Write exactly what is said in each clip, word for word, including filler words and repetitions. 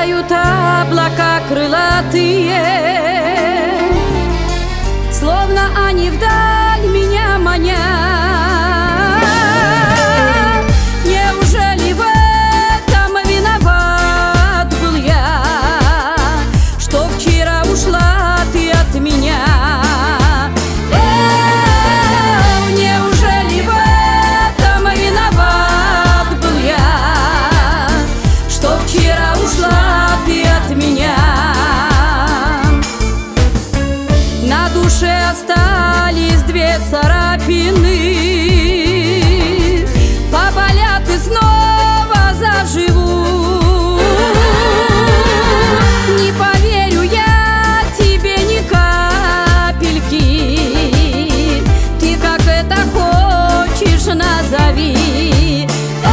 Летают облака крылатые, словно они вдаль меня манят. Неужели в этом виноват был я, что вчера ушла ты от меня? Эх, неужели в этом виноват был я, что вчера ушла ты от меня? На душе остались две царапины, поболят и снова заживу. Не поверю я тебе ни капельки, ты как это хочешь назови.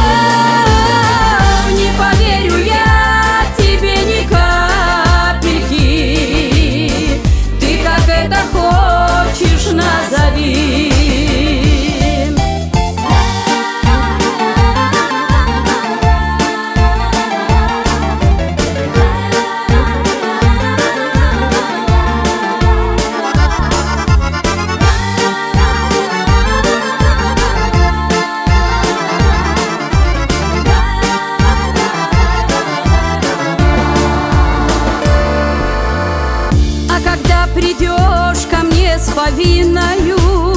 Эх, не поверю я тебе ни капельки, ты как это хочешь назови. А когда придешь ко мне с повинною,